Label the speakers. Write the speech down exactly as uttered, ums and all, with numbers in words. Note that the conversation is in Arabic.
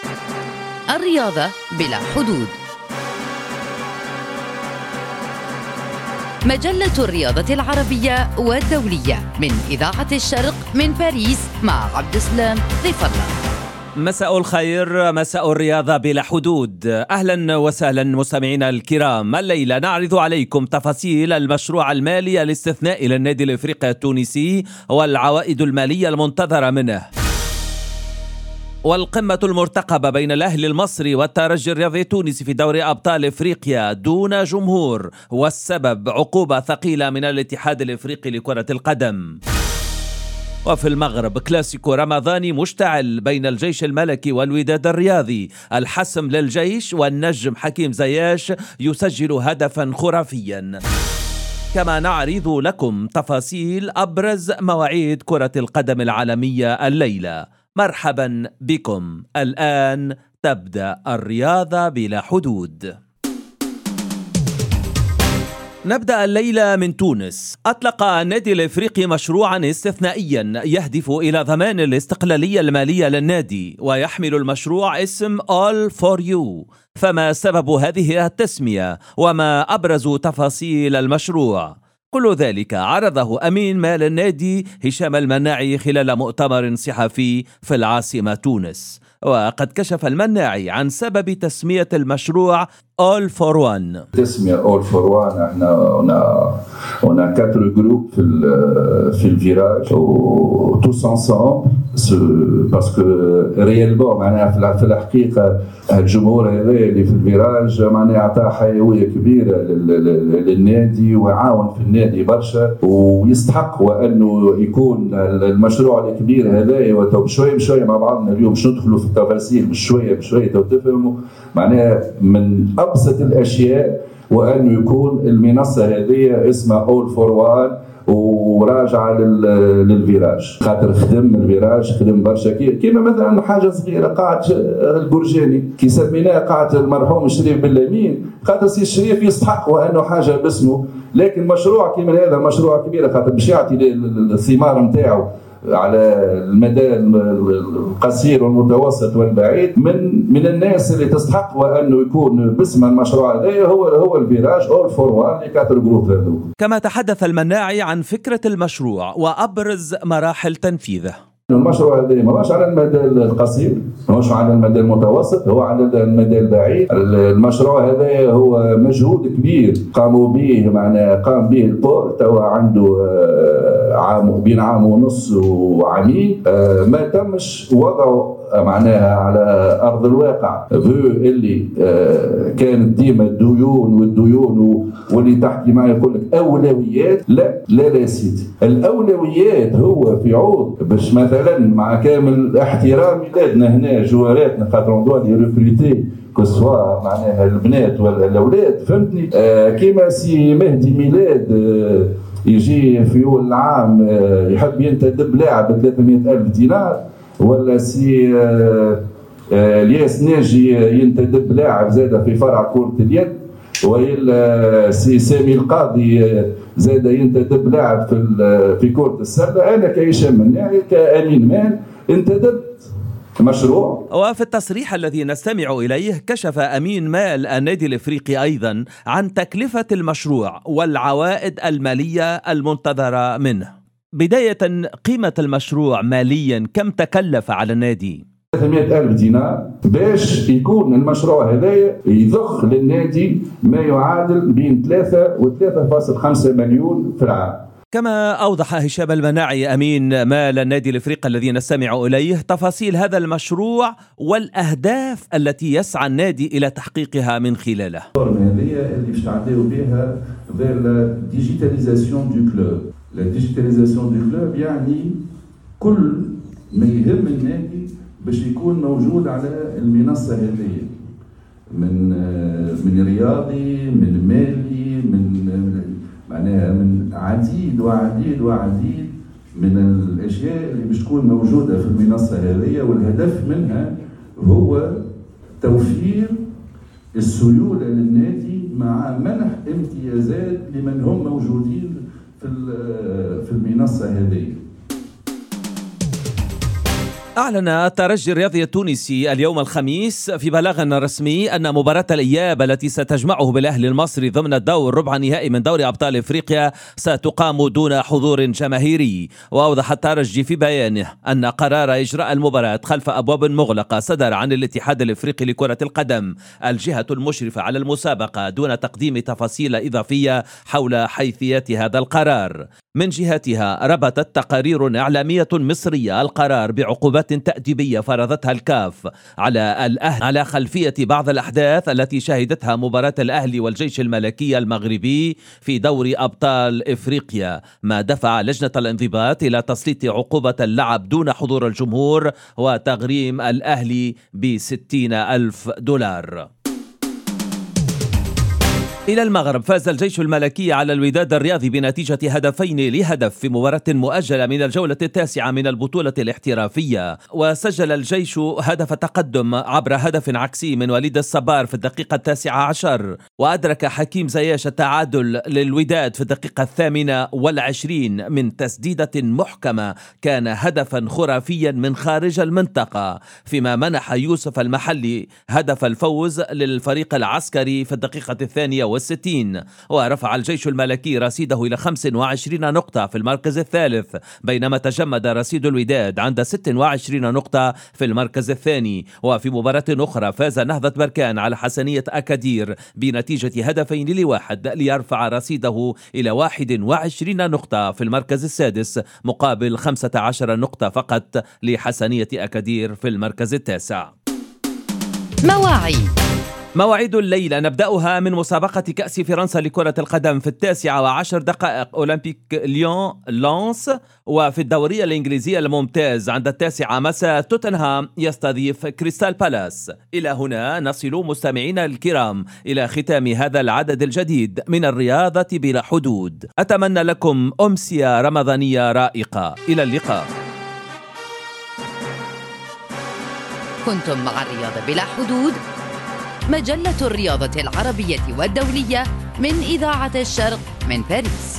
Speaker 1: الرياضة بلا حدود. مجلة الرياضة العربية والدولية من إذاعة الشرق من باريس مع عبد السلام ضيف الله.
Speaker 2: مساء الخير، مساء الرياضة بلا حدود. أهلا وسهلا مستمعينا الكرام. الليلة نعرض عليكم تفاصيل المشروع المالي الاستثنائي للنادي الإفريقي التونسي والعوائد المالية المنتظرة منه، والقمة المرتقبة بين الأهلي المصري والترجي الرياضي التونسي في دوري أبطال إفريقيا دون جمهور، والسبب عقوبة ثقيلة من الاتحاد الإفريقي لكرة القدم. وفي المغرب كلاسيكو رمضاني مشتعل بين الجيش الملكي والوداد الرياضي، الحسم للجيش والنجم حكيم زياش يسجل هدفا خرافيا. كما نعرض لكم تفاصيل أبرز مواعيد كرة القدم العالمية الليلة. مرحبا بكم. الآن تبدأ الرياضة بلا حدود. نبدأ الليلة من تونس. أطلق النادي الإفريقي مشروعا استثنائيا يهدف إلى ضمان الاستقلالية المالية للنادي، ويحمل المشروع اسم All for You. فما سبب هذه التسمية وما أبرز تفاصيل المشروع؟ كل ذلك عرضه أمين مال النادي هشام المناعي خلال مؤتمر صحفي في العاصمة تونس. وقد كشف المناعي عن سبب تسمية المشروع All for One.
Speaker 3: تسمية All for One، احنا هنا هنا quatre groupes في في الفيراج و tous ensemble parce que réellement معناها في الحقيقة الجمهور هذا اللي في الفيراج معناها عطاه حيوية كبيرة للنادي وعاون في النادي برشا، ويستحق وأنه يكون المشروع الكبير هذا. وبشوية بشوية مع بعضنا اليوم باش ندخلوا في التفاصيل بشوية بشوية تفهموا معناها من أبسط الأشياء، وأنه يكون المنصة هذه اسمها All for One وراجعة للفيراج، خاطر خدم الفيراج خدم برشا كيما مثلا حاجة صغيرة قاعة البرجاني كي سميناها قاعة المرحوم الشريف باللمين، خاطر سي الشريف يستحق وأنه حاجة باسمه. لكن مشروع كيما هذا مشروع كبير خاطر باش يعطي الثمار نتاعو على المدى القصير والمتوسط والبعيد من من الناس اللي تستحق وانه يكون باسم المشروع هذا هو هو الفيراج All for One لكاتر جروب هذو.
Speaker 2: كما تحدث المناعي عن فكرة المشروع وأبرز مراحل تنفيذه.
Speaker 3: المشروع هذا ماهوش على المدى القصير، ماهوش على المدى المتوسط، هو على المدى البعيد. المشروع هذا هو مجهود كبير قاموا به، معنا قام به البورت، هو عنده عام بين عام ونص وعامين ما تمش وضعه معناها على أرض الواقع. فو اللي كانت ديما الديون والديون واللي تحكي معي يقول لك أولويات، لا لا لا سيدي، الأولويات هو في عوض باش مثلا مع كامل احترام ولادنا هنا جواراتنا خاطر دوا لي ريكروتي كسوا معناها البنات ولا الأولاد، فهمتني؟ آه كيما سي مهدي ميلاد آه يجي في أول العام آه يحب ينتدب لاعب ب ثلاثمئة ألف دينار، ولا سي آه آه الياس ناجي ينتدب لاعب زاد في فرع كرة اليد، وإلا سي سامي القاضي زاد ينتدب لاعب في في كرة السلة. أنا كهشام مناعي كأمين مال انتدبت مشروع.
Speaker 2: وفي التصريح الذي نستمع إليه كشف أمين مال النادي الإفريقي أيضا عن تكلفة المشروع والعوائد المالية المنتظرة منه. بداية، قيمة المشروع ماليا كم تكلف على النادي؟
Speaker 3: ثلاثمئة ألف دينار باش يكون المشروع هذا يضخ للنادي ما يعادل بين ثلاثة وثلاثة فاصل خمسة مليون في العام.
Speaker 2: كما أوضح هشام المناعي أمين مال النادي الإفريقي الذي نستمع إليه تفاصيل هذا المشروع والأهداف التي يسعى النادي إلى تحقيقها من خلاله.
Speaker 3: هذه اللي باش نعديو بها vers ديجيتاليزاسيون دو كلوب. لا ديجيتاليزاسيون دو كلوب يعني كل ما يهم النادي باش يكون موجود على المنصة هذه، من من رياضي، من مالي، من معناها من عديد وعديد وعديد من الأشياء اللي باش تكون موجودة في المنصة هذه. والهدف منها هو توفير السيولة للنادي مع منح امتيازات لمن هم موجودين في في المنصة هذه.
Speaker 2: أعلن الترجي الرياضي التونسي اليوم الخميس في بلاغ رسمي أن مباراة الإياب التي ستجمعه بالأهلي المصري ضمن الدور ربع النهائي من دوري أبطال إفريقيا ستقام دون حضور جماهيري. وأوضح الترجي في بيانه أن قرار إجراء المباراة خلف أبواب مغلقة صدر عن الاتحاد الإفريقي لكرة القدم الجهة المشرفة على المسابقة دون تقديم تفاصيل إضافية حول حيثيات هذا القرار. من جهتها ربطت تقارير إعلامية مصرية القرار بعقوبات تأديبية فرضتها الكاف على الأهلي على خلفية بعض الأحداث التي شهدتها مباراة الأهلي والجيش الملكي المغربي في دوري أبطال إفريقيا، ما دفع لجنة الانضباط إلى تسليط عقوبة اللعب دون حضور الجمهور وتغريم الأهلي بستين ألف دولار. إلى المغرب، فاز الجيش الملكي على الوداد الرياضي بنتيجة هدفين لهدف في مباراة مؤجلة من الجولة التاسعة من البطولة الاحترافية. وسجل الجيش هدف تقدم عبر هدف عكسي من وليد الصبار في الدقيقة التاسعة عشر، وأدرك حكيم زياش التعادل للوداد في الدقيقة الثامنة والعشرين من تسديدة محكمة كان هدفا خرافيا من خارج المنطقة، فيما منح يوسف المحلي هدف الفوز للفريق العسكري في الدقيقة الثانية والستين. ورفع الجيش الملكي رصيده إلى خمس وعشرين نقطة في المركز الثالث، بينما تجمد رصيد الوداد عند ست وعشرين نقطة في المركز الثاني. وفي مباراة أخرى فاز نهضة بركان على حسنية أكادير بنتيجة هدفين لواحد ليرفع رصيده إلى واحد وعشرين نقطة في المركز السادس مقابل خمسة عشر نقطة فقط لحسنية أكادير في المركز التاسع.
Speaker 1: مواعيد
Speaker 2: مواعيد الليلة نبدأها من مسابقة كأس فرنسا لكرة القدم في التاسعة وعشر دقائق أولمبيك ليون لانس. وفي الدورية الإنجليزية الممتاز عند التاسعة مساء توتنهام يستضيف كريستال بالاس. إلى هنا نصل مستمعينا الكرام إلى ختام هذا العدد الجديد من الرياضة بلا حدود. أتمنى لكم أمسية رمضانية رائقة. إلى اللقاء.
Speaker 1: كنتم مع الرياضة بلا حدود، مجلة الرياضة العربية والدولية من إذاعة الشرق من باريس.